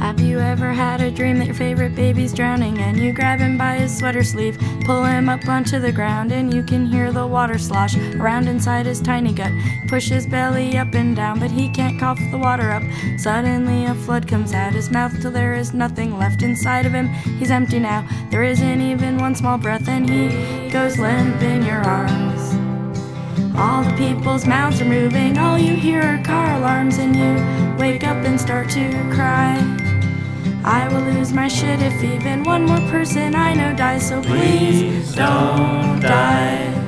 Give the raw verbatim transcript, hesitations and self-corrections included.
Have you ever had a dream that your favorite baby's drowning, and you grab him by his sweater sleeve, pull him up onto the ground, and you can hear the water slosh around inside his tiny gut, push his belly up and down, but he can't cough the water up. Suddenly a flood comes out his mouth till there is nothing left inside of him. He's empty now, there isn't even one small breath, and he goes limp in your arms. All the people's mouths are moving, all you hear are car alarms, and you wake up and start to cry. I will lose my shit if even one more person I know dies, so please don't die.